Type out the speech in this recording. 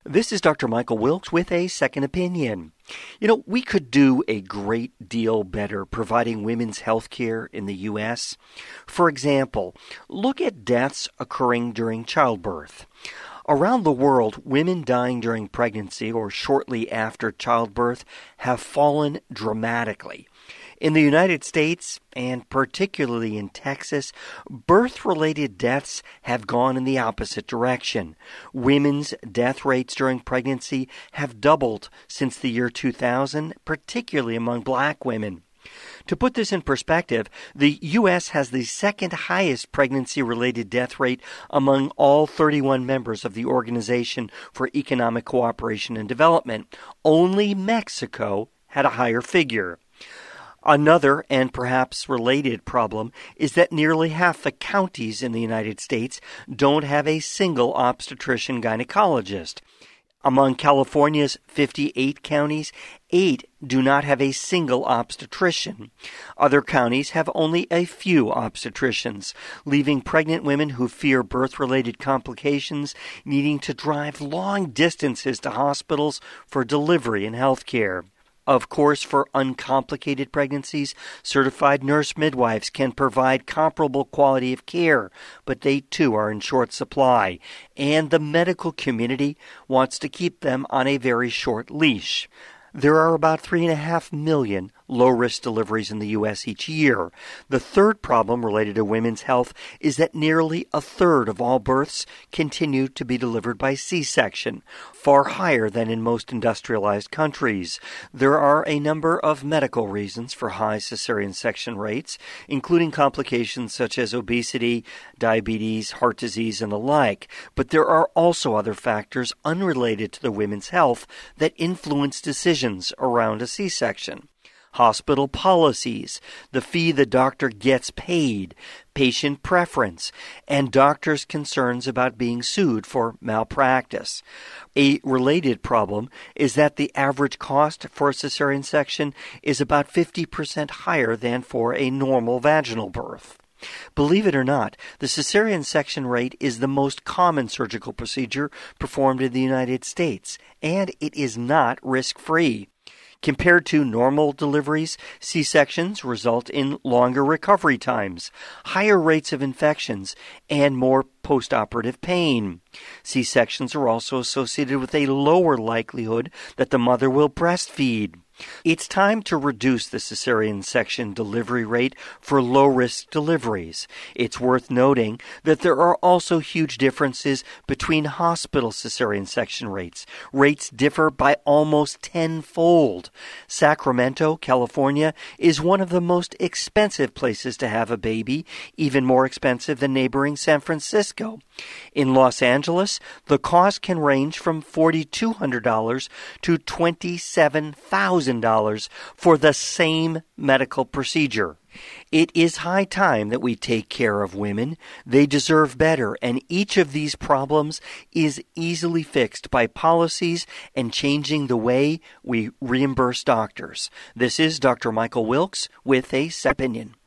This is Dr. Michael Wilkes with a second opinion. We could do a great deal better providing women's health care in the U.S. For example, look at deaths occurring during childbirth. Around the world, women dying during pregnancy or shortly after childbirth have fallen dramatically. In the United States, and particularly in Texas, birth-related deaths have gone in the opposite direction. Women's death rates during pregnancy have doubled since the year 2000, particularly among black women. To put this in perspective, the U.S. has the second highest pregnancy-related death rate among all 31 members of the Organization for Economic Cooperation and Development. Only Mexico had a higher figure. Another, and perhaps related, problem is that nearly half the counties in the United States don't have a single obstetrician-gynecologist. Among California's 58 counties, 8 do not have a single obstetrician. Other counties have only a few obstetricians, leaving pregnant women who fear birth-related complications needing to drive long distances to hospitals for delivery and health care. Of course, for uncomplicated pregnancies, certified nurse midwives can provide comparable quality of care, but they too are in short supply, and the medical community wants to keep them on a very short leash. There are about 3.5 million low-risk deliveries in the U.S. each year. The third problem related to women's health is that nearly a third of all births continue to be delivered by C-section, far higher than in most industrialized countries. There are a number of medical reasons for high cesarean section rates, including complications such as obesity, diabetes, heart disease, and the like. But there are also other factors unrelated to the women's health that influence decisions around a C-section. Hospital policies, the fee the doctor gets paid, patient preference, and doctors' concerns about being sued for malpractice. A related problem is that the average cost for a cesarean section is about 50% higher than for a normal vaginal birth. Believe it or not, the cesarean section rate is the most common surgical procedure performed in the United States, and it is not risk-free. Compared to normal deliveries, C-sections result in longer recovery times, higher rates of infections, and more postoperative pain. C-sections are also associated with a lower likelihood that the mother will breastfeed. It's time to reduce the cesarean section delivery rate for low-risk deliveries. It's worth noting that there are also huge differences between hospital cesarean section rates. Rates differ by almost tenfold. Sacramento, California, is one of the most expensive places to have a baby, even more expensive than neighboring San Francisco. In Los Angeles, the cost can range from $4,200 to $27,000 for the same medical procedure. It is high time that we take care of women. They deserve better, and each of these problems is easily fixed by policies and changing the way we reimburse doctors. This is Dr. Michael Wilkes with a second opinion.